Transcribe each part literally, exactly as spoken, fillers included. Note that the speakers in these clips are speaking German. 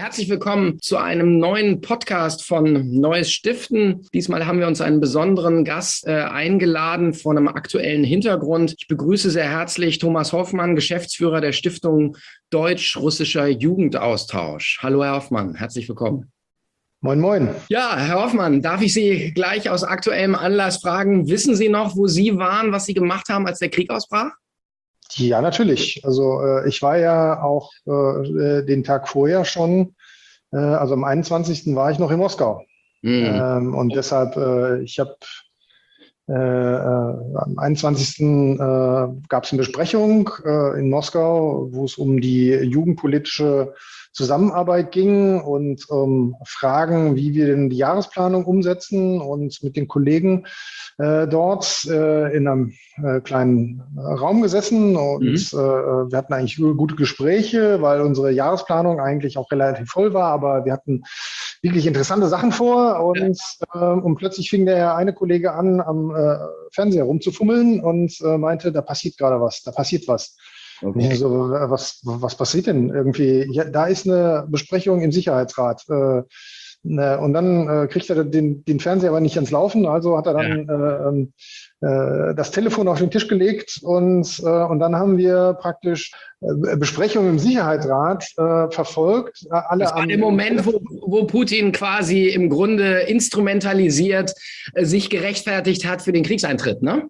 herzlich willkommen zu einem neuen Podcast von Neues Stiften. Diesmal haben wir uns einen besonderen Gast äh, eingeladen von einem aktuellen Hintergrund. Ich begrüße sehr herzlich Thomas Hoffmann, Geschäftsführer der Stiftung Deutsch-Russischer Jugendaustausch. Hallo Herr Hoffmann, herzlich willkommen. Moin, moin. Ja, Herr Hoffmann, darf ich Sie gleich aus aktuellem Anlass fragen, wissen Sie noch, wo Sie waren, was Sie gemacht haben, als der Krieg ausbrach? Ja, natürlich. Also äh, ich war ja auch äh, den Tag vorher schon, äh, also am einundzwanzigsten war ich noch in Moskau. Mhm. Ähm, und deshalb, äh, ich habe äh, äh, am einundzwanzigsten Äh, gab es eine Besprechung äh, in Moskau, wo es um die jugendpolitische Zusammenarbeit ging und um Fragen, wie wir denn die Jahresplanung umsetzen, und mit den Kollegen äh, dort äh, in einem äh, kleinen Raum gesessen und mhm. äh, wir hatten eigentlich gute Gespräche, weil unsere Jahresplanung eigentlich auch relativ voll war, aber wir hatten wirklich interessante Sachen vor und, ja. äh, und plötzlich fing der eine Kollege an, am äh, Fernseher rumzufummeln und äh, meinte, da passiert gerade was, da passiert was. Okay. So, was, was passiert denn irgendwie? Ja, da ist eine Besprechung im Sicherheitsrat. Äh, ne, und dann äh, kriegt er den, den Fernseher aber nicht ans Laufen. Also hat er dann ja. äh, äh, das Telefon auf den Tisch gelegt und, äh, und dann haben wir praktisch äh, Besprechungen im Sicherheitsrat äh, verfolgt. Alle das war der Moment, wo, wo Putin quasi im Grunde instrumentalisiert äh, sich gerechtfertigt hat für den Kriegseintritt, ne?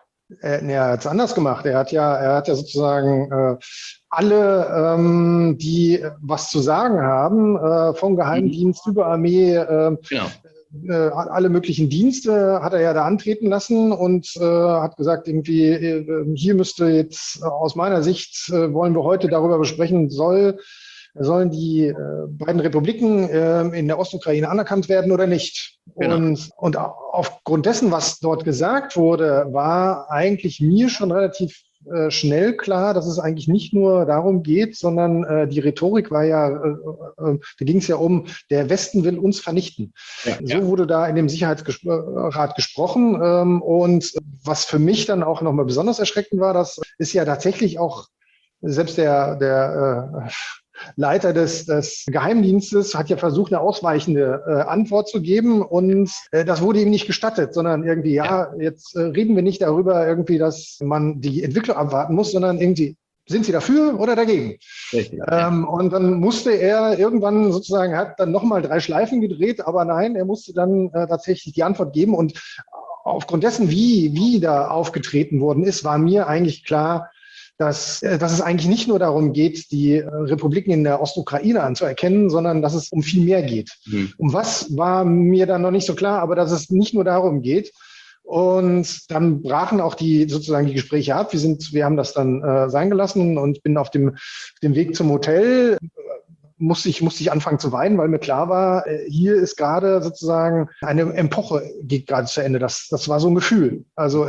Er, er hat es anders gemacht. Er hat ja, er hat ja sozusagen äh, alle, ähm, die was zu sagen haben, äh, vom Geheimdienst mhm. über Armee, äh, genau. äh, alle möglichen Dienste hat er ja da antreten lassen und äh, hat gesagt, irgendwie, äh, hier müsste jetzt äh, aus meiner Sicht, äh, wollen wir heute darüber besprechen, soll sollen die äh, beiden Republiken äh, in der Ostukraine anerkannt werden oder nicht? Genau. Und, und aufgrund dessen, was dort gesagt wurde, war eigentlich mir schon relativ äh, schnell klar, dass es eigentlich nicht nur darum geht, sondern äh, die Rhetorik war ja, äh, äh, da ging es ja um, der Westen will uns vernichten. Ja, so ja. wurde da in dem Sicherheitsrat gesprochen. Ähm, und was für mich dann auch nochmal besonders erschreckend war, das ist ja tatsächlich auch selbst der, der äh, Leiter des, des Geheimdienstes hat ja versucht, eine ausweichende äh, Antwort zu geben und äh, das wurde ihm nicht gestattet, sondern irgendwie, ja, jetzt äh, reden wir nicht darüber irgendwie, dass man die Entwicklung abwarten muss, sondern irgendwie, sind Sie dafür oder dagegen? Richtig, ähm, ja. Und dann musste er irgendwann sozusagen, hat dann nochmal drei Schleifen gedreht, aber nein, er musste dann äh, tatsächlich die Antwort geben und aufgrund dessen, wie, wie da aufgetreten worden ist, war mir eigentlich klar, Dass, dass es eigentlich nicht nur darum geht, die Republiken in der Ostukraine anzuerkennen, sondern dass es um viel mehr geht. Mhm. Um was war mir dann noch nicht so klar, aber dass es nicht nur darum geht. Und dann brachen auch die sozusagen die Gespräche ab. Wir sind, wir haben das dann äh, sein gelassen und bin auf dem, dem Weg zum Hotel. Musste ich, musste ich anfangen zu weinen, weil mir klar war, hier ist gerade sozusagen eine Epoche geht gerade zu Ende. Das, das war so ein Gefühl. Also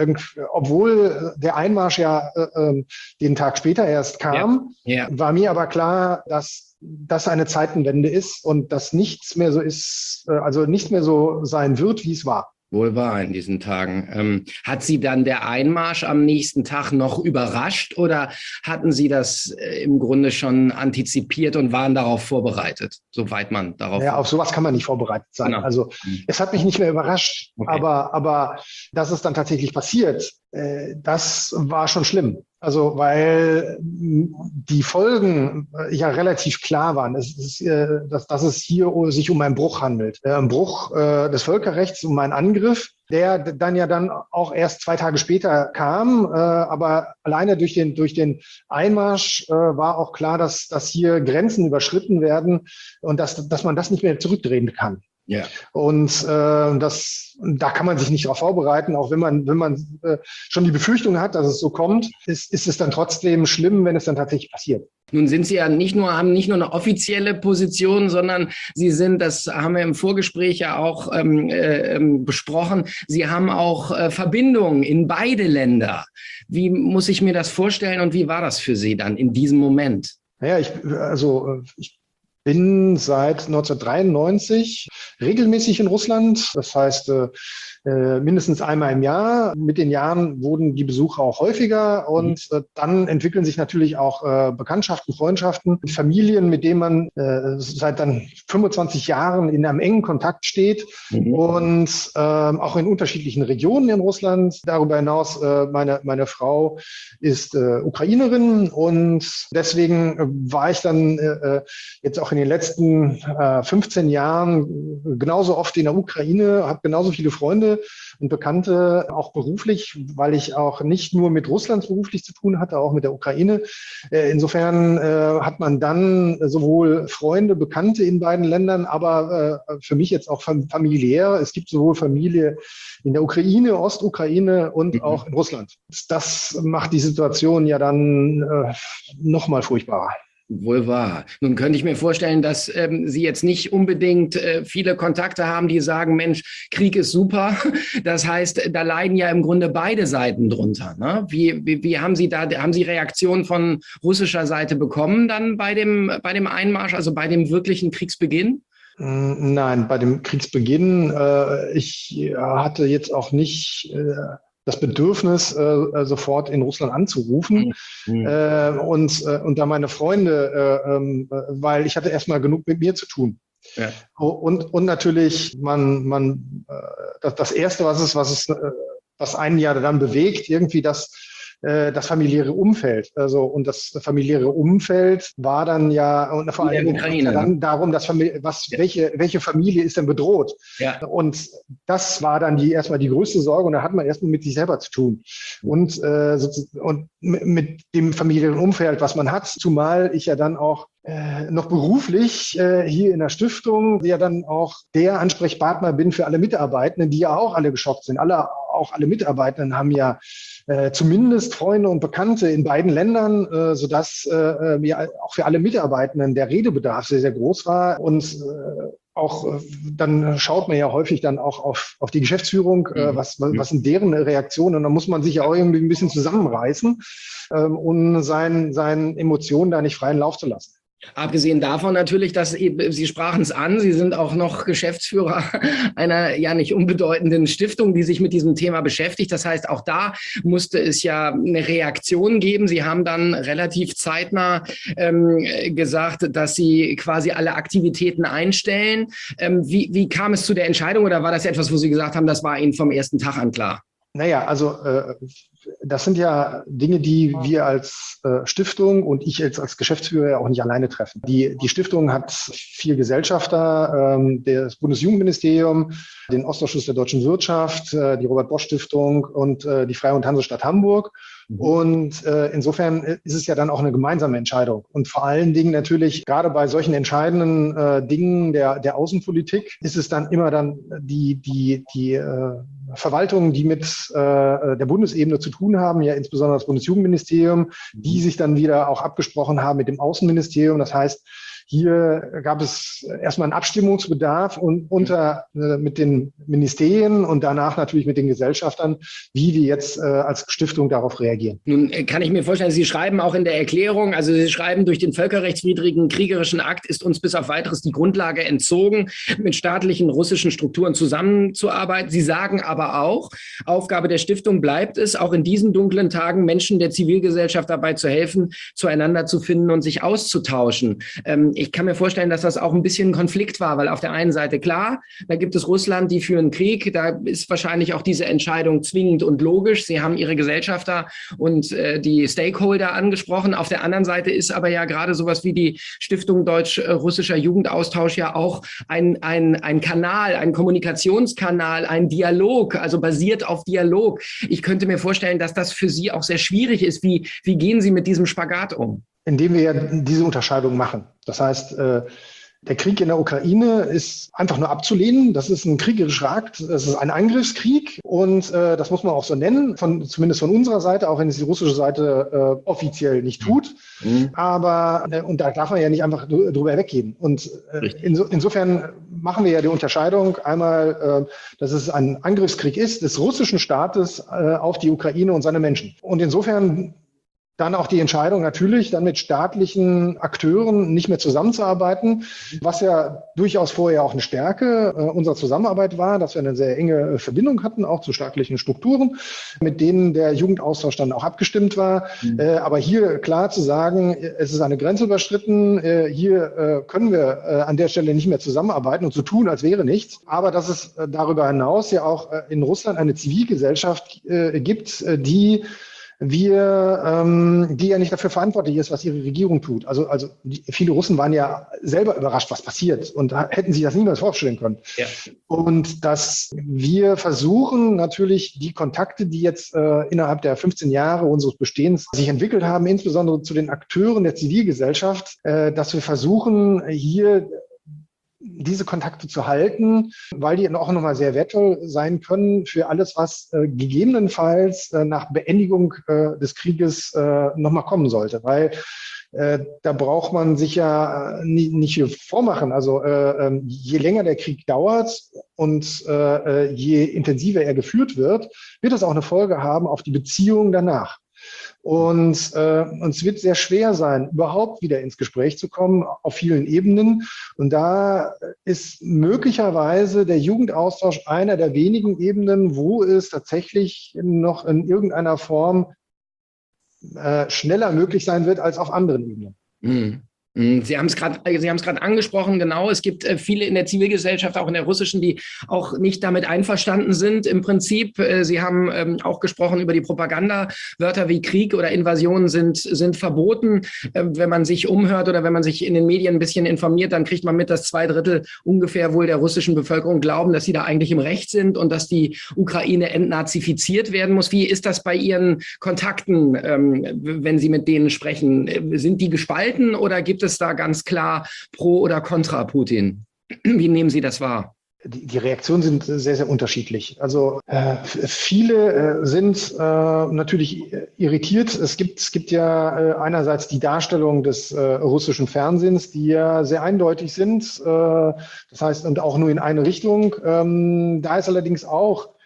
obwohl der Einmarsch ja äh, den Tag später erst kam, ja. Ja. war mir aber klar, dass das eine Zeitenwende ist und dass nichts mehr so ist, also nicht mehr so sein wird, wie es war. Wohl wahr in diesen Tagen. Ähm, hat Sie dann der Einmarsch am nächsten Tag noch überrascht oder hatten Sie das äh, im Grunde schon antizipiert und waren darauf vorbereitet, soweit man darauf... Ja, auf sowas kann man nicht vorbereitet sein. Genau. Also es hat mich nicht mehr überrascht, okay. aber, aber dass es dann tatsächlich passiert, äh, das war schon schlimm. Also weil die Folgen ja relativ klar waren, es ist, äh, dass, dass es hier sich um einen Bruch handelt. Äh, ein Bruch äh, des Völkerrechts, um einen Angriff, der dann ja dann auch erst zwei Tage später kam. Äh, aber alleine durch den, durch den Einmarsch äh, war auch klar, dass, dass hier Grenzen überschritten werden und dass, dass man das nicht mehr zurückdrehen kann. Ja. Und äh, das, da kann man sich nicht darauf vorbereiten, auch wenn man, wenn man äh, schon die Befürchtung hat, dass es so kommt, ist, ist es dann trotzdem schlimm, wenn es dann tatsächlich passiert. Nun sind Sie ja nicht nur, haben nicht nur eine offizielle Position, sondern Sie sind, das haben wir im Vorgespräch ja auch ähm, äh, besprochen, Sie haben auch äh, Verbindungen in beide Länder. Wie muss ich mir das vorstellen und wie war das für Sie dann in diesem Moment? Naja, ich, also ich bin seit neunzehnhundertdreiundneunzig regelmäßig in Russland. Das heißt, äh, mindestens einmal im Jahr. Mit den Jahren wurden die Besuche auch häufiger und äh, dann entwickeln sich natürlich auch äh, Bekanntschaften, Freundschaften, Familien, mit denen man äh, seit dann fünfundzwanzig Jahren in einem engen Kontakt steht mhm. und äh, auch in unterschiedlichen Regionen in Russland. Darüber hinaus, äh, meine, meine Frau ist äh, Ukrainerin und deswegen äh, war ich dann äh, jetzt auch in den letzten äh, fünfzehn Jahren genauso oft in der Ukraine, habe genauso viele Freunde und Bekannte, auch beruflich, weil ich auch nicht nur mit Russland beruflich zu tun hatte, auch mit der Ukraine. Äh, insofern äh, hat man dann sowohl Freunde, Bekannte in beiden Ländern, aber äh, für mich jetzt auch familiär. Es gibt sowohl Familie in der Ukraine, Ostukraine und mhm. auch in Russland. Das macht die Situation ja dann äh, noch mal furchtbarer. Wohl wahr. Nun könnte ich mir vorstellen, dass ähm, Sie jetzt nicht unbedingt äh, viele Kontakte haben, die sagen, Mensch, Krieg ist super. Das heißt, da leiden ja im Grunde beide Seiten drunter. Ne? Wie, wie, wie haben Sie da, haben Sie Reaktionen von russischer Seite bekommen dann bei dem, bei dem Einmarsch, also bei dem wirklichen Kriegsbeginn? Nein, bei dem Kriegsbeginn, äh, ich hatte jetzt auch nicht äh, das Bedürfnis, äh, sofort in Russland anzurufen. Mhm. Äh, und, äh, und da meine Freunde, äh, äh, weil ich hatte erstmal genug mit mir zu tun. Ja. Und, und natürlich, man, man, äh, das, das Erste, was es, was es, äh, was einen ja dann bewegt, irgendwie das, äh, das familiäre Umfeld. Also, und das familiäre Umfeld war dann ja, und vor allem Ukraine, dann darum, dass Familie, was, ja. welche, welche Familie ist denn bedroht? Ja. Und das war dann die, erstmal die größte Sorge. Und da hat man erstmal mit sich selber zu tun. Und, äh, und mit dem familiären Umfeld, was man hat, zumal ich ja dann auch Äh, noch beruflich äh, hier in der Stiftung ja dann auch der Ansprechpartner bin für alle Mitarbeitenden, die ja auch alle geschockt sind. Alle, auch alle Mitarbeitenden haben ja äh, zumindest Freunde und Bekannte in beiden Ländern, äh, sodass äh, ja auch für alle Mitarbeitenden der Redebedarf sehr, sehr groß war. Und äh, auch äh, dann schaut man ja häufig dann auch auf, auf die Geschäftsführung, äh, was, was sind deren Reaktionen. Und dann muss man sich ja auch irgendwie ein bisschen zusammenreißen, ähm, um seinen, seinen Emotionen da nicht freien Lauf zu lassen. Abgesehen davon natürlich, dass Sie sprachen es an, Sie sind auch noch Geschäftsführer einer ja nicht unbedeutenden Stiftung, die sich mit diesem Thema beschäftigt. Das heißt, auch da musste es ja eine Reaktion geben. Sie haben dann relativ zeitnah ähm, gesagt, dass Sie quasi alle Aktivitäten einstellen. Ähm, wie, wie kam es zu der Entscheidung oder war das etwas, wo Sie gesagt haben, das war Ihnen vom ersten Tag an klar? Naja, also äh, das sind ja Dinge, die wir als äh, Stiftung und ich jetzt als Geschäftsführer ja auch nicht alleine treffen. Die, die Stiftung hat vier Gesellschafter, ähm, das Bundesjugendministerium, den Ostausschuss der deutschen Wirtschaft, äh, die Robert-Bosch-Stiftung und äh, die Freie und Hansestadt Hamburg. Mhm. Und äh, insofern ist es ja dann auch eine gemeinsame Entscheidung. Und vor allen Dingen natürlich, gerade bei solchen entscheidenden äh, Dingen der, der Außenpolitik, ist es dann immer dann die, die, die äh, Verwaltungen, die mit äh, der Bundesebene zu tun haben, ja insbesondere das Bundesjugendministerium, die sich dann wieder auch abgesprochen haben mit dem Außenministerium. Das heißt, hier gab es erstmal einen Abstimmungsbedarf und unter äh, mit den Ministerien und danach natürlich mit den Gesellschaftern, wie wir jetzt äh, als Stiftung darauf reagieren. Nun kann ich mir vorstellen, Sie schreiben auch in der Erklärung, also Sie schreiben, durch den völkerrechtswidrigen kriegerischen Akt ist uns bis auf Weiteres die Grundlage entzogen, mit staatlichen russischen Strukturen zusammenzuarbeiten. Sie sagen aber auch, Aufgabe der Stiftung bleibt es, auch in diesen dunklen Tagen Menschen der Zivilgesellschaft dabei zu helfen, zueinander zu finden und sich auszutauschen. Ähm, Ich kann mir vorstellen, dass das auch ein bisschen ein Konflikt war, weil auf der einen Seite klar, da gibt es Russland, die führen Krieg, da ist wahrscheinlich auch diese Entscheidung zwingend und logisch. Sie haben Ihre Gesellschafter und äh, die Stakeholder angesprochen. Auf der anderen Seite ist aber ja gerade sowas wie die Stiftung Deutsch-Russischer Jugendaustausch ja auch ein, ein, ein Kanal, ein Kommunikationskanal, ein Dialog, also basiert auf Dialog. Ich könnte mir vorstellen, dass das für Sie auch sehr schwierig ist. Wie, wie gehen Sie mit diesem Spagat um? Indem wir ja diese Unterscheidung machen. Das heißt, der Krieg in der Ukraine ist einfach nur abzulehnen. Das ist ein kriegerischer Akt, das ist ein Angriffskrieg und das muss man auch so nennen, von, zumindest von unserer Seite, auch wenn es die russische Seite äh, offiziell nicht tut. Mhm. Aber, und da darf man ja nicht einfach drüber weggehen. Und äh, inso, insofern machen wir ja die Unterscheidung einmal, äh, dass es ein Angriffskrieg ist des russischen Staates äh, auf die Ukraine und seine Menschen. Und insofern Dann auch die Entscheidung natürlich, dann mit staatlichen Akteuren nicht mehr zusammenzuarbeiten, was ja durchaus vorher auch eine Stärke äh, unserer Zusammenarbeit war, dass wir eine sehr enge Verbindung hatten, auch zu staatlichen Strukturen, mit denen der Jugendaustausch dann auch abgestimmt war. Mhm. Äh, aber hier klar zu sagen, es ist eine Grenze überschritten, äh, hier äh, können wir äh, an der Stelle nicht mehr zusammenarbeiten und so tun, als wäre nichts. Aber dass es äh, darüber hinaus ja auch äh, in Russland eine Zivilgesellschaft äh, gibt, äh, die wir, ähm, die ja nicht dafür verantwortlich ist, was ihre Regierung tut. Also, also die, viele Russen waren ja selber überrascht, was passiert und hätten sich das niemals vorstellen können. Ja. Und dass wir versuchen natürlich die Kontakte, die jetzt äh, innerhalb der fünfzehn Jahre unseres Bestehens sich entwickelt haben, insbesondere zu den Akteuren der Zivilgesellschaft, äh, dass wir versuchen, hier diese Kontakte zu halten, weil die auch nochmal sehr wertvoll sein können für alles, was äh, gegebenenfalls äh, nach Beendigung äh, des Krieges äh, nochmal kommen sollte. Weil äh, da braucht man sich ja nie, nicht viel vormachen. Also äh, je länger der Krieg dauert und äh, je intensiver er geführt wird, wird das auch eine Folge haben auf die Beziehungen danach. Und äh, uns wird sehr schwer sein, überhaupt wieder ins Gespräch zu kommen auf vielen Ebenen. Und da ist möglicherweise der Jugendaustausch einer der wenigen Ebenen, wo es tatsächlich noch in irgendeiner Form äh, schneller möglich sein wird als auf anderen Ebenen. Mhm. Sie haben es gerade, Sie haben es gerade angesprochen, genau. Es gibt viele in der Zivilgesellschaft, auch in der russischen, die auch nicht damit einverstanden sind im Prinzip. Sie haben auch gesprochen über die Propaganda. Wörter wie Krieg oder Invasion sind, sind verboten. Wenn man sich umhört oder wenn man sich in den Medien ein bisschen informiert, dann kriegt man mit, dass zwei Drittel ungefähr wohl der russischen Bevölkerung glauben, dass sie da eigentlich im Recht sind und dass die Ukraine entnazifiziert werden muss. Wie ist das bei Ihren Kontakten, wenn Sie mit denen sprechen? Sind die gespalten oder gibt es da ganz klar pro oder contra Putin? Wie nehmen Sie das wahr? Die, die Reaktionen sind sehr, sehr unterschiedlich. Also äh, viele äh, sind äh, natürlich irritiert. Es gibt, es gibt ja äh, einerseits die Darstellung des äh, russischen Fernsehens, die ja sehr eindeutig sind. Äh, das heißt, und auch nur in eine Richtung. Ähm, da ist allerdings auch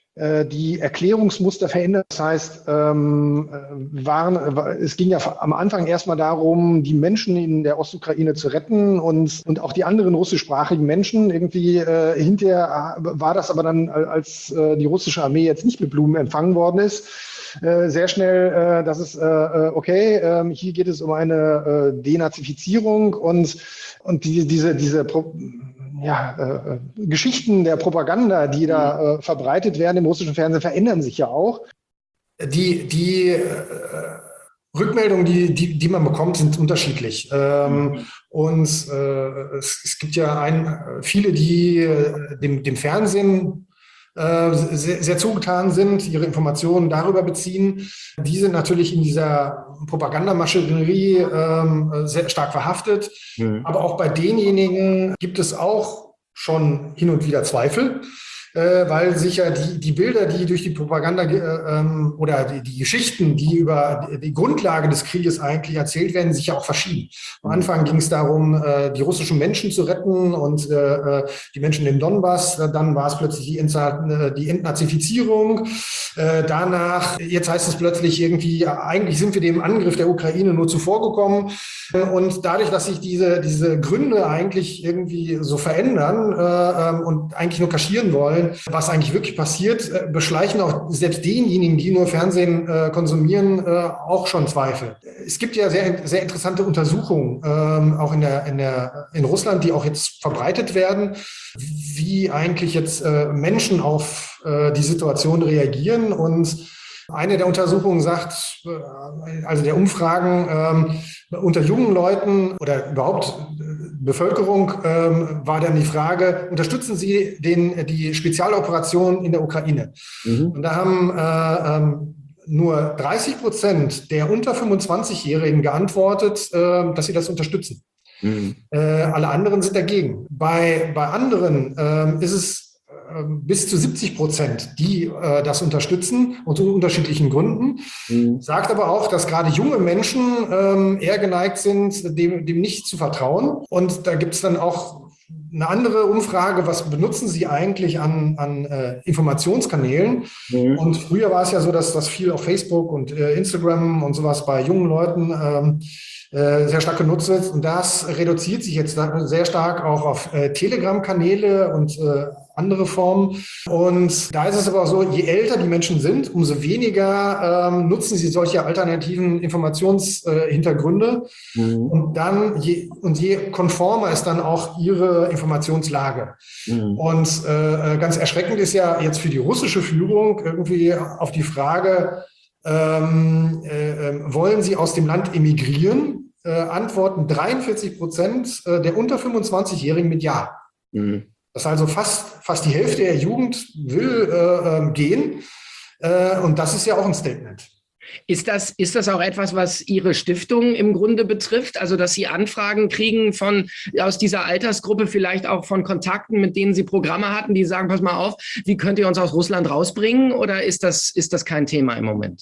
die Erklärungsmuster verändert. Das heißt, ähm, waren, es ging ja am Anfang erstmal darum, die Menschen in der Ostukraine zu retten und, und auch die anderen russischsprachigen Menschen. Irgendwie äh, hinterher war das aber dann, als äh, die russische Armee jetzt nicht mit Blumen empfangen worden ist, äh, sehr schnell, äh, dass es, äh, okay, äh, hier geht es um eine äh, Denazifizierung und, und die, diese, diese Pro Ja, äh, Geschichten der Propaganda, die da äh, verbreitet werden im russischen Fernsehen, verändern sich ja auch. Die, die äh, Rückmeldungen, die, die, die man bekommt, sind unterschiedlich. Ähm, mhm. Und äh, es, es gibt ja ein, viele, die äh, dem, dem Fernsehen äh, sehr, sehr zugetan sind, ihre Informationen darüber beziehen. Die sind natürlich in dieser Propagandamaschinerie äh, sehr stark verhaftet. Mhm. Aber auch bei denjenigen gibt es auch schon hin und wieder Zweifel, äh, weil sich ja die, die Bilder, die durch die Propaganda äh, ähm, oder die, die Geschichten, die über die Grundlage des Krieges eigentlich erzählt werden, sich ja auch verschieben. Am Anfang ging es darum, äh, die russischen Menschen zu retten und äh, die Menschen im Donbass. Dann war es plötzlich die, Entna- die Entnazifizierung. Äh, danach, jetzt heißt es plötzlich irgendwie, eigentlich sind wir dem Angriff der Ukraine nur zuvorgekommen. Und dadurch, dass sich diese, diese Gründe eigentlich irgendwie so verändern äh, und eigentlich nur kaschieren wollen, was eigentlich wirklich passiert, äh, beschleichen auch selbst denjenigen, die nur Fernsehen äh, konsumieren, äh, auch schon Zweifel. Es gibt ja sehr, sehr interessante Untersuchungen, ähm, auch in der, in der, in Russland, die auch jetzt verbreitet werden, wie eigentlich jetzt äh, Menschen auf äh, die Situation reagieren. Und eine der Untersuchungen sagt, also der Umfragen ähm, unter jungen Leuten oder überhaupt Bevölkerung ähm, war dann die Frage, unterstützen Sie den, die Spezialoperation in der Ukraine? Mhm. Und da haben äh, ähm, nur dreißig Prozent der unter fünfundzwanzigjährigen geantwortet, äh, dass sie das unterstützen. Mhm. Äh, alle anderen sind dagegen. Bei, bei anderen äh, ist es bis zu siebzig Prozent, die äh, das unterstützen, aus unterschiedlichen Gründen. Mhm. Sagt aber auch, dass gerade junge Menschen ähm, eher geneigt sind, dem, dem nicht zu vertrauen. Und da gibt es dann auch eine andere Umfrage, was benutzen Sie eigentlich an, an äh, Informationskanälen? Mhm. Und früher war es ja so, dass das viel auf Facebook und äh, Instagram und sowas bei jungen Leuten ähm, äh, sehr stark genutzt wird. Und das reduziert sich jetzt sehr stark auch auf äh, Telegram-Kanäle und äh, andere Formen. Und da ist es aber so, je älter die Menschen sind, umso weniger ähm, nutzen sie solche alternativen Informationshintergründe. Äh, mhm. Und dann, je, und je konformer ist dann auch ihre Informationslage. Mhm. Und äh, ganz erschreckend ist ja jetzt für die russische Führung irgendwie auf die Frage, ähm, äh, wollen sie aus dem Land emigrieren? Äh, antworten dreiundvierzig Prozent der unter fünfundzwanzigjährigen mit Ja. Mhm. Das ist also fast, fast die Hälfte der Jugend will äh, gehen. Äh, und das ist ja auch ein Statement. Ist das, ist das auch etwas, was Ihre Stiftung im Grunde betrifft? Also, dass Sie Anfragen kriegen von, aus dieser Altersgruppe, vielleicht auch von Kontakten, mit denen Sie Programme hatten, die sagen, pass mal auf, wie könnt ihr uns aus Russland rausbringen? Oder ist das, ist das kein Thema im Moment?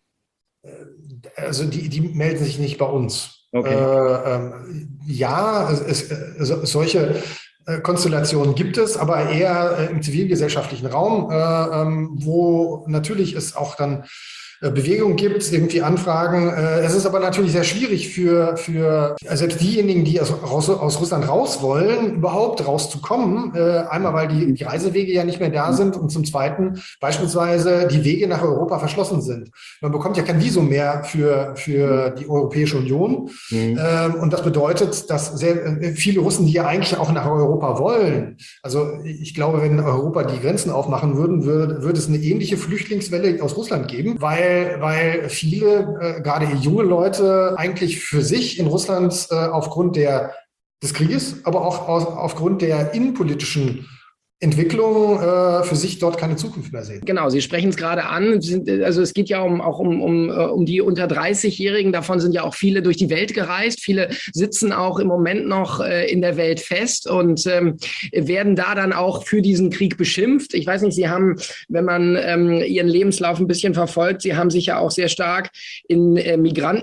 Also, die, die melden sich nicht bei uns. Okay. Äh, ähm, ja, es, es, solche Konstellationen gibt es, aber eher äh, im zivilgesellschaftlichen Raum, äh, ähm, wo natürlich es auch dann äh, Bewegung gibt, irgendwie Anfragen. Äh, es ist aber natürlich sehr schwierig für, für selbst diejenigen, die aus, aus, aus Russland raus wollen, überhaupt rauszukommen. Äh, einmal, weil die, die Reisewege ja nicht mehr da sind und zum Zweiten beispielsweise die Wege nach Europa verschlossen sind. Man bekommt ja kein Visum mehr für, für die Europäische Union. Mhm. Ähm, und das bedeutet, dass sehr äh, viele Russen, die ja eigentlich auch nach Europa Europa wollen. Also ich glaube, wenn Europa die Grenzen aufmachen würden, würde, würde es eine ähnliche Flüchtlingswelle aus Russland geben, weil, weil viele, äh, gerade junge Leute, eigentlich für sich in Russland äh, aufgrund der, des Krieges, aber auch aus, aufgrund der innenpolitischen Entwicklung äh, für sich dort keine Zukunft mehr sehen. Genau, Sie sprechen es gerade an. Also es geht ja um, auch um, um, um die unter dreißig-Jährigen. Davon sind ja auch viele durch die Welt gereist. Viele sitzen auch im Moment noch äh, in der Welt fest und ähm, werden da dann auch für diesen Krieg beschimpft. Ich weiß nicht, Sie haben, wenn man ähm, Ihren Lebenslauf ein bisschen verfolgt, Sie haben sich ja auch sehr stark in äh,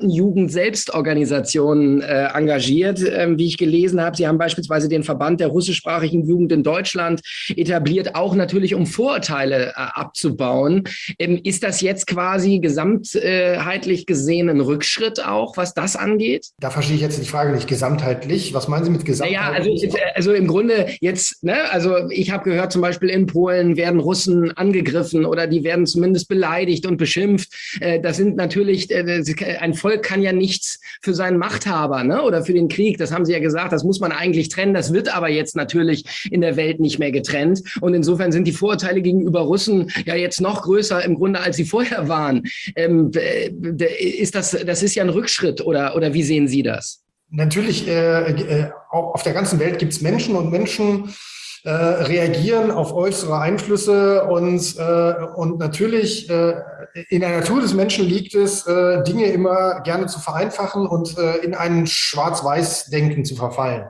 Migrantenjugend-Selbstorganisationen äh, engagiert, äh, wie ich gelesen habe. Sie haben beispielsweise den Verband der russischsprachigen Jugend in Deutschland etabliert, auch natürlich, um Vorurteile äh, abzubauen. Ähm, ist das jetzt quasi gesamtheitlich gesehen ein Rückschritt auch, was das angeht? Da verstehe ich jetzt die Frage nicht gesamtheitlich. Was meinen Sie mit gesamtheitlich? Naja, also, also im Grunde jetzt, ne, also ich habe gehört, zum Beispiel in Polen werden Russen angegriffen oder die werden zumindest beleidigt und beschimpft. Äh, das sind natürlich, äh, ein Volk kann ja nichts für seinen Machthaber, ne, oder für den Krieg. Das haben Sie ja gesagt, das muss man eigentlich trennen. Das wird aber jetzt natürlich in der Welt nicht mehr getrennt. Und insofern sind die Vorurteile gegenüber Russen ja jetzt noch größer im Grunde, als sie vorher waren. Ähm, ist das, das ist ja ein Rückschritt, oder, oder wie sehen Sie das? Natürlich, äh, auf der ganzen Welt gibt es Menschen und Menschen äh, reagieren auf äußere Einflüsse und, äh, und natürlich äh, in der Natur des Menschen liegt es, äh, Dinge immer gerne zu vereinfachen und äh, in ein Schwarz-Weiß-Denken zu verfallen.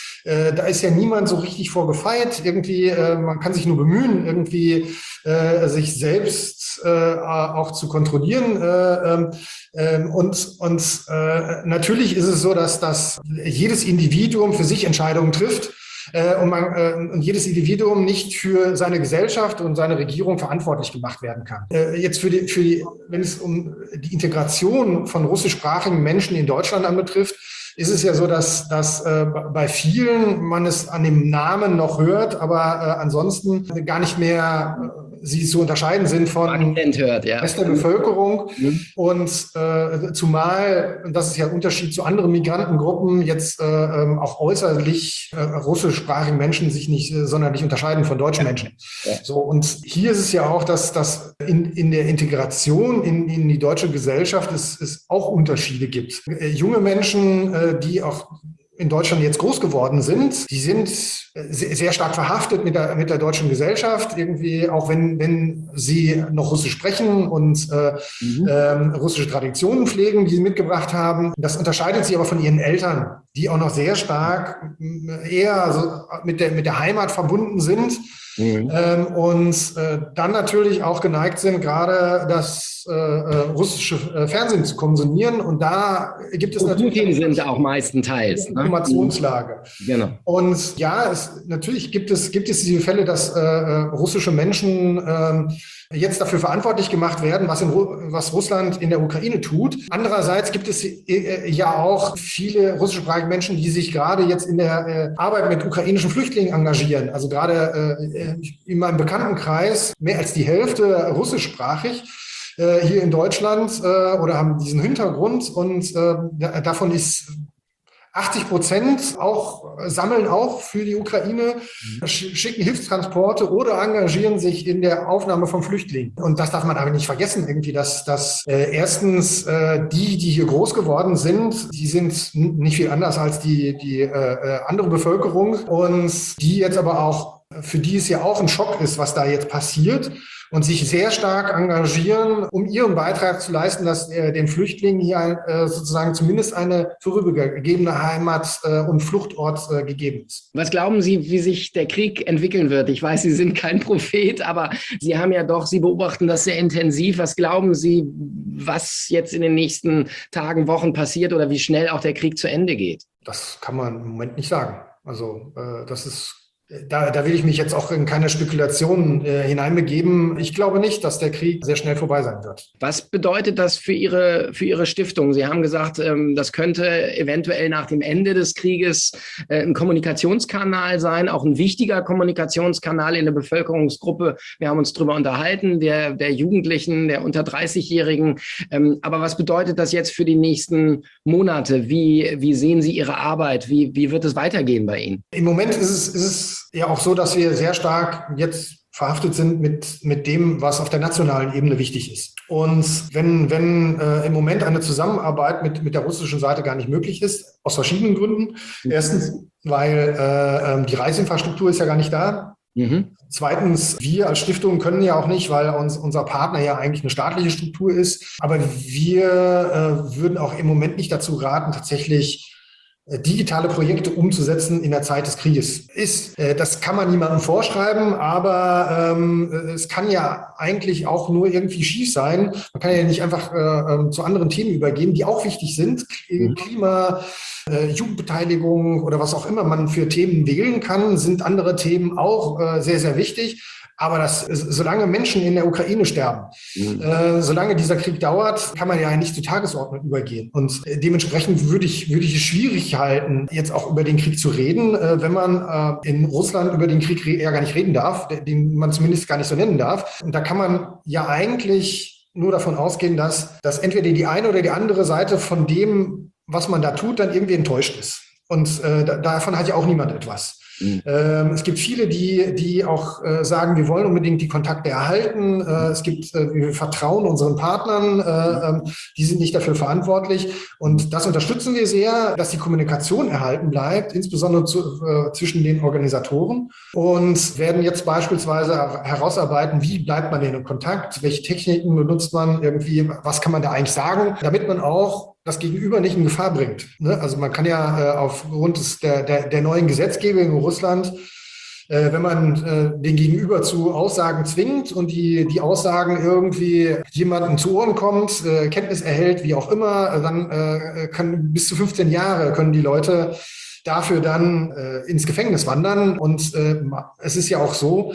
Da ist ja niemand so richtig vorgefeit. Irgendwie, äh, man kann sich nur bemühen, irgendwie äh, sich selbst äh, auch zu kontrollieren. Äh, äh, und und äh, natürlich ist es so, dass, dass jedes Individuum für sich Entscheidungen trifft. Äh, und, man, äh, und jedes Individuum nicht für seine Gesellschaft und seine Regierung verantwortlich gemacht werden kann. Äh, jetzt für die, für die, wenn es um die Integration von russischsprachigen Menschen in Deutschland anbetrifft, ist es ja so, dass, dass äh, bei vielen man es an dem Namen noch hört, aber äh, ansonsten gar nicht mehr äh, sie zu unterscheiden sind von hört, ja. Rest der Bevölkerung. Mhm. Und äh, zumal, und das ist ja ein Unterschied zu anderen Migrantengruppen, jetzt äh, auch äußerlich äh, russischsprachigen Menschen sich nicht äh, sonderlich unterscheiden von deutschen Menschen. Ja. So, und hier ist es ja auch, dass, dass in, in der Integration in, in die deutsche Gesellschaft es, es auch Unterschiede gibt. Äh, junge Menschen, äh, die auch in Deutschland jetzt groß geworden sind, die sind sehr stark verhaftet mit der, mit der deutschen Gesellschaft, irgendwie, auch wenn, wenn sie noch Russisch sprechen und äh, mhm. ähm, russische Traditionen pflegen, die sie mitgebracht haben. Das unterscheidet sie aber von ihren Eltern. die auch noch sehr stark eher also mit der, mit der Heimat verbunden sind. Mhm. Ähm, und äh, dann natürlich auch geneigt sind, gerade das äh, russische äh, Fernsehen zu konsumieren. Und da gibt es und natürlich... Putin sind auch meistenteils. Informationslage. Ne? Genau. Und ja, es, natürlich gibt es, gibt es diese Fälle, dass äh, russische Menschen äh, jetzt dafür verantwortlich gemacht werden, was, in, was Russland in der Ukraine tut. Andererseits gibt es äh, ja auch viele russischsprachige Menschen, die sich gerade jetzt in der äh, Arbeit mit ukrainischen Flüchtlingen engagieren. Also gerade äh, in meinem Bekanntenkreis mehr als die Hälfte russischsprachig äh, hier in Deutschland äh, oder haben diesen Hintergrund und äh, davon ist achtzig Prozent auch sammeln auch für die Ukraine, schicken Hilfstransporte oder engagieren sich in der Aufnahme von Flüchtlingen. Und das darf man aber nicht vergessen, irgendwie, dass, dass äh, erstens äh, die, die hier groß geworden sind, die sind nicht viel anders als die, die äh, andere Bevölkerung. Und die jetzt aber auch, für die es ja auch ein Schock ist, was da jetzt passiert. Und sich sehr stark engagieren, um ihren Beitrag zu leisten, dass äh, den Flüchtlingen hier äh, sozusagen zumindest eine vorübergegebene Heimat äh, und Fluchtort äh, gegeben ist. Was glauben Sie, wie sich der Krieg entwickeln wird? Ich weiß, Sie sind kein Prophet, aber Sie haben ja doch, Sie beobachten das sehr intensiv. Was glauben Sie, was jetzt in den nächsten Tagen, Wochen passiert oder wie schnell auch der Krieg zu Ende geht? Das kann man im Moment nicht sagen. Also äh, das ist Da, da will ich mich jetzt auch in keine Spekulationen äh, hineinbegeben. Ich glaube nicht, dass der Krieg sehr schnell vorbei sein wird. Was bedeutet das für Ihre, für Ihre Stiftung? Sie haben gesagt, ähm, das könnte eventuell nach dem Ende des Krieges äh, ein Kommunikationskanal sein, auch ein wichtiger Kommunikationskanal in der Bevölkerungsgruppe. Wir haben uns darüber unterhalten, der, der Jugendlichen, der unter dreißig-Jährigen. Ähm, aber was bedeutet das jetzt für die nächsten Monate? Wie, wie sehen Sie Ihre Arbeit? Wie, wie wird es weitergehen bei Ihnen? Im Moment ist es, ist es ja auch so, dass wir sehr stark jetzt verhaftet sind mit, mit dem, was auf der nationalen Ebene wichtig ist. Und wenn, wenn äh, im Moment eine Zusammenarbeit mit, mit der russischen Seite gar nicht möglich ist, aus verschiedenen Gründen. Erstens, weil äh, die Reisinfrastruktur ist ja gar nicht da. Mhm. Zweitens, wir als Stiftung können ja auch nicht, weil uns, unser Partner ja eigentlich eine staatliche Struktur ist. Aber wir äh, würden auch im Moment nicht dazu raten, tatsächlich digitale Projekte umzusetzen in der Zeit des Krieges. Ist, äh, das kann man niemandem vorschreiben, aber ähm, es kann ja eigentlich auch nur irgendwie schief sein. Man kann ja nicht einfach äh, zu anderen Themen übergehen, die auch wichtig sind. Klima, äh, Jugendbeteiligung oder was auch immer man für Themen wählen kann, sind andere Themen auch äh, sehr, sehr wichtig. Aber das, solange Menschen in der Ukraine sterben, mhm. äh, solange dieser Krieg dauert, kann man ja nicht zur Tagesordnung übergehen. Und äh, dementsprechend würde ich, würde ich es schwierig halten, jetzt auch über den Krieg zu reden, äh, wenn man äh, in Russland über den Krieg re- ja gar nicht reden darf, den man zumindest gar nicht so nennen darf. Und da kann man ja eigentlich nur davon ausgehen, dass, dass entweder die eine oder die andere Seite von dem, was man da tut, dann irgendwie enttäuscht ist. Und äh, davon hat ja auch niemand etwas. Mhm. Ähm, es gibt viele, die, die auch äh, sagen, wir wollen unbedingt die Kontakte erhalten. Äh, es gibt, äh, wir vertrauen unseren Partnern, äh, ähm, die sind nicht dafür verantwortlich. Und das unterstützen wir sehr, dass die Kommunikation erhalten bleibt, insbesondere zu, äh, zwischen den Organisatoren. Und werden jetzt beispielsweise herausarbeiten, wie bleibt man in Kontakt, welche Techniken benutzt man irgendwie, was kann man da eigentlich sagen, damit man auch das Gegenüber nicht in Gefahr bringt. Ne? Also man kann ja äh, aufgrund des, der, der, der neuen Gesetzgebung in Russland, äh, wenn man äh, den Gegenüber zu Aussagen zwingt und die, die Aussagen irgendwie jemandem zu Ohren kommt, äh, Kenntnis erhält, wie auch immer, dann äh, können bis zu fünfzehn Jahre können die Leute dafür dann äh, ins Gefängnis wandern. Und äh, es ist ja auch so,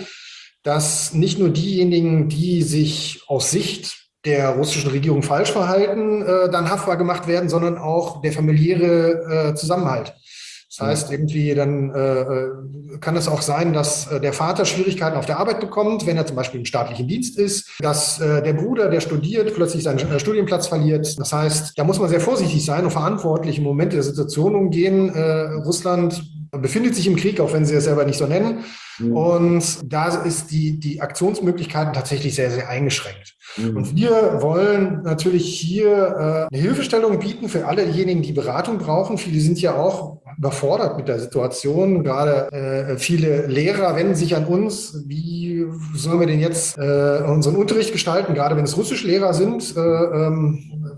dass nicht nur diejenigen, die sich aus Sicht der russischen Regierung falsch verhalten, äh, dann haftbar gemacht werden, sondern auch der familiäre äh, Zusammenhalt. Das heißt, irgendwie dann äh, kann es auch sein, dass äh, der Vater Schwierigkeiten auf der Arbeit bekommt, wenn er zum Beispiel im staatlichen Dienst ist, dass äh, der Bruder, der studiert, plötzlich seinen äh, Studienplatz verliert. Das heißt, da muss man sehr vorsichtig sein und verantwortlich im Moment der Situation umgehen. Äh, Russland befindet sich im Krieg, auch wenn sie es selber nicht so nennen. Mhm. Und da ist die, die Aktionsmöglichkeiten tatsächlich sehr, sehr eingeschränkt. Mhm. Und wir wollen natürlich hier äh, eine Hilfestellung bieten für alle diejenigen, die Beratung brauchen. Viele sind ja auch überfordert mit der Situation. Gerade äh, viele Lehrer wenden sich an uns. Wie sollen wir denn jetzt äh, unseren Unterricht gestalten? Gerade wenn es Russischlehrer sind, äh, ähm,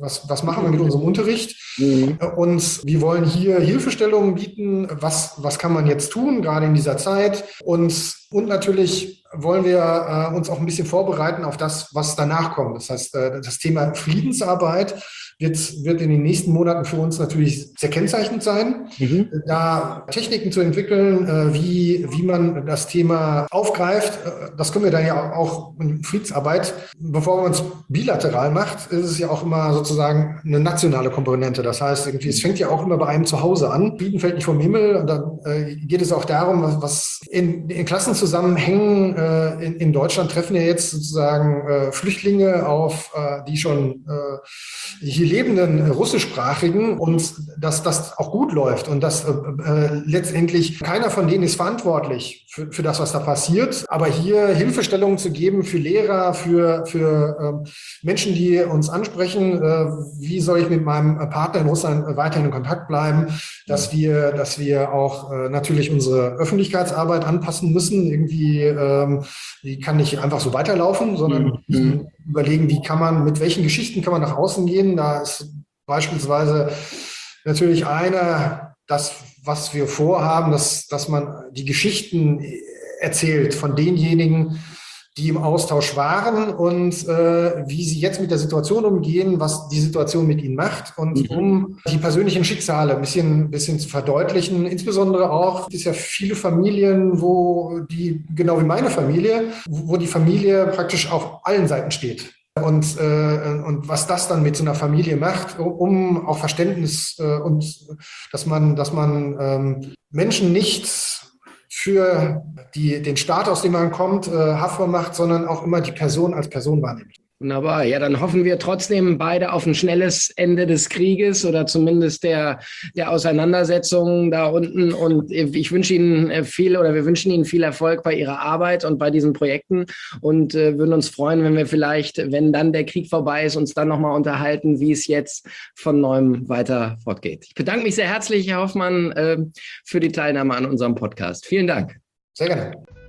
was, was machen wir mit unserem Unterricht? Mhm. Und wir wollen hier Hilfestellungen bieten. Was, was kann man jetzt tun, gerade in dieser Zeit? Und, und natürlich wollen wir äh, uns auch ein bisschen vorbereiten auf das, was danach kommt. Das heißt, äh, das Thema Friedensarbeit wird, wird in den nächsten Monaten für uns natürlich sehr kennzeichnend sein, mhm. da Techniken zu entwickeln, äh, wie, wie man das Thema aufgreift. Das können wir dann ja auch in Friedensarbeit, bevor man es bilateral macht, ist es ja auch immer sozusagen eine nationale Komponente. Das heißt, irgendwie, es fängt ja auch immer bei einem zu Hause an. Frieden fällt nicht vom Himmel. Und dann äh, geht es auch darum, was, was in, in Klassenzusammenhängen äh, in, in Deutschland treffen ja jetzt sozusagen äh, Flüchtlinge auf, äh, die schon äh, hier lebenden Russischsprachigen, und dass das auch gut läuft und dass äh, letztendlich keiner von denen ist verantwortlich für, für das, was da passiert. Aber hier Hilfestellungen zu geben für Lehrer, für, für äh, Menschen, die uns ansprechen, äh, wie soll ich mit meinem Partner in Russland weiterhin in Kontakt bleiben, dass wir, dass wir auch äh, natürlich unsere Öffentlichkeitsarbeit anpassen müssen. Irgendwie, ähm, die kann nicht einfach so weiterlaufen, sondern müssen überlegen, wie kann man, mit welchen Geschichten kann man nach außen gehen. Da ist beispielsweise natürlich eine, das, was wir vorhaben, dass, dass man die Geschichten erzählt von denjenigen, die im Austausch waren und äh, wie sie jetzt mit der Situation umgehen, was die Situation mit ihnen macht, und mhm. um die persönlichen Schicksale ein bisschen, ein bisschen zu verdeutlichen. Insbesondere auch, es ist ja viele Familien, wo die, genau wie meine Familie, wo die Familie praktisch auf allen Seiten steht. Und, äh, und was das dann mit so einer Familie macht, um auch Verständnis äh, und dass man, dass man ähm, Menschen nicht für die, den Staat, aus dem man kommt, äh, haftbar macht, sondern auch immer die Person als Person wahrnimmt. Wunderbar. Ja, dann hoffen wir trotzdem beide auf ein schnelles Ende des Krieges oder zumindest der, der Auseinandersetzung da unten. Und ich wünsche Ihnen viel oder wir wünschen Ihnen viel Erfolg bei Ihrer Arbeit und bei diesen Projekten und äh, würden uns freuen, wenn wir vielleicht, wenn dann der Krieg vorbei ist, uns dann nochmal unterhalten, wie es jetzt von Neuem weiter fortgeht. Ich bedanke mich sehr herzlich, Herr Hoffmann, äh, für die Teilnahme an unserem Podcast. Vielen Dank. Sehr gerne.